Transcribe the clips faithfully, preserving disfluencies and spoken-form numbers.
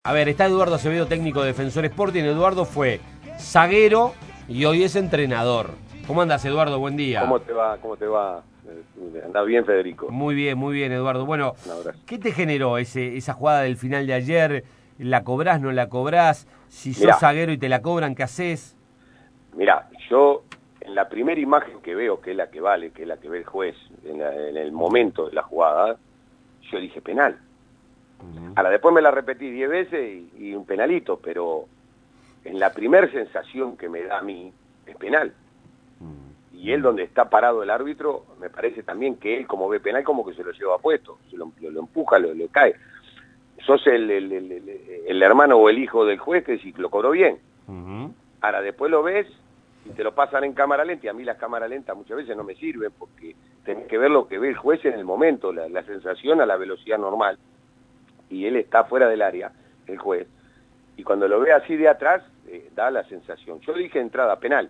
A ver, está Eduardo Acevedo, técnico de Defensor Sporting. Eduardo fue zaguero y hoy es entrenador. ¿Cómo andas, Eduardo? Buen día. ¿Cómo te va? ¿Cómo te va? ¿Andás bien, Federico? Muy bien, muy bien, Eduardo. Bueno, ¿qué te generó ese, esa jugada del final de ayer? ¿La cobrás, no la cobrás? Si sos Mirá, zaguero y te la cobran, ¿qué haces? Mirá, yo en la primera imagen que veo, que es la que vale, que es la que ve el juez, en, la, en el momento de la jugada, yo dije penal. Uh-huh. Ahora, después me la repetí diez veces y, y un penalito, pero en la primera sensación que me da a mí es penal. Uh-huh. Y él, donde está parado el árbitro, me parece también que él, como ve penal, como que se lo lleva puesto, se lo, lo, lo empuja, lo, lo cae. Sos el, el, el, el, el hermano o el hijo del juez que si lo cobró bien. Uh-huh. Ahora, después lo ves y te lo pasan en cámara lenta, y a mí las cámaras lentas muchas veces no me sirven porque tenés que ver lo que ve el juez en el momento, la, la sensación a la velocidad normal, y él está fuera del área, el juez, y cuando lo ve así de atrás, eh, da la sensación. Yo dije entrada penal,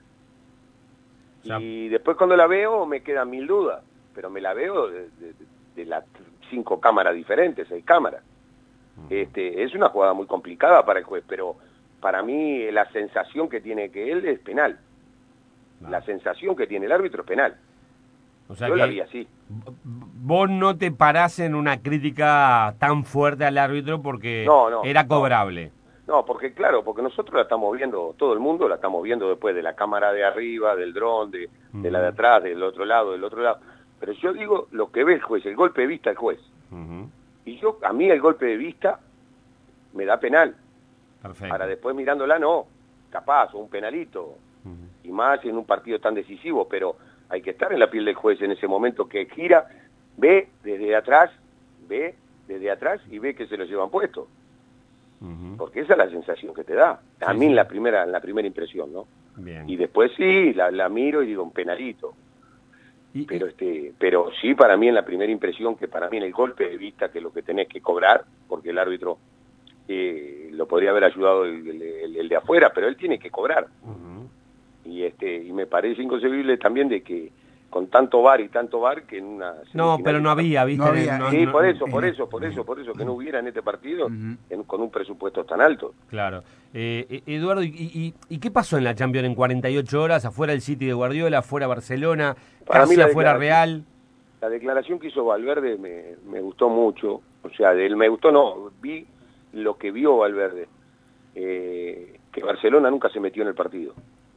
sí. Y después cuando la veo me quedan mil dudas, pero me la veo de, de, de las cinco cámaras diferentes, seis cámaras. Uh-huh. Este, es una jugada muy complicada para el juez, pero para mí la sensación que tiene que él es penal. No. La sensación que tiene el árbitro es penal. O sea Yo que la vi así. Vos no te parás en una crítica tan fuerte al árbitro porque no, no, era cobrable. No. no, porque claro, porque nosotros la estamos viendo, todo el mundo la estamos viendo después de la cámara de arriba, del dron, de, uh-huh. de la de atrás, del otro lado, del otro lado. Pero yo digo lo que ve el juez, el golpe de vista del juez. Uh-huh. Y yo, a mí el golpe de vista me da penal. Perfecto. Ahora después mirándola no, capaz, o un penalito, uh-huh. y más en un partido tan decisivo, pero hay que estar en la piel del juez en ese momento que gira, ve desde atrás, ve desde atrás y ve que se lo llevan puesto. Uh-huh. Porque esa es la sensación que te da, a sí, mí sí. en la primera en la primera impresión, ¿no? Bien. Y después sí, la, la miro y digo un penalito. ¿Y, pero y... este pero sí, para mí en la primera impresión, que para mí en el golpe de vista, que es lo que tenés que cobrar, porque el árbitro eh, lo podría haber ayudado el, el, el de afuera, pero él tiene que cobrar. Uh-huh. Y este y me parece inconcebible también de que con tanto V A R y tanto V A R que en una no, pero no había, ¿viste? No había, no, sí, no, por eso, no, por no, eso, por eso, por eso que no hubiera en este partido uh-huh. en, con un presupuesto tan alto. Claro. Eh, Eduardo, ¿y, y, ¿y qué pasó en la Champions en cuarenta y ocho horas? Afuera el City de Guardiola, afuera Barcelona, Para casi mí afuera Real. La declaración que hizo Valverde me, me gustó mucho, o sea, de él me gustó, no, vi lo que vio Valverde, eh, que Barcelona nunca se metió en el partido.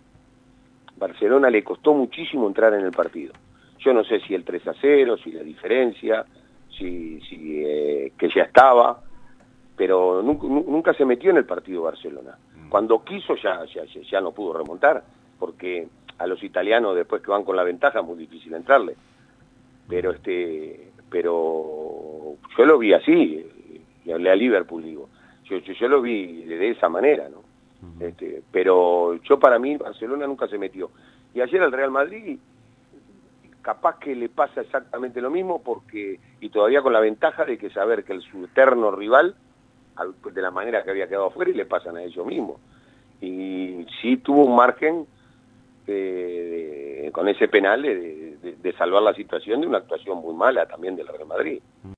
Barcelona le costó muchísimo entrar en el partido. Yo no sé si el tres a cero, si la diferencia, si, si eh, que ya estaba, pero nunca, nunca se metió en el partido Barcelona. Cuando quiso ya, ya, ya no pudo remontar, porque a los italianos después que van con la ventaja es muy difícil entrarle. Pero este, pero yo lo vi así, y hablé a Liverpool, digo, yo, yo, yo lo vi de esa manera, ¿no? Este, pero yo para mí Barcelona nunca se metió. Y ayer al Real Madrid capaz que le pasa exactamente lo mismo, porque y todavía con la ventaja de que saber que el su eterno rival, de la manera que había quedado afuera, y le pasan a ellos mismos. Y sí tuvo un margen de, de, con ese penal de, de, de salvar la situación de una actuación muy mala también del Real Madrid.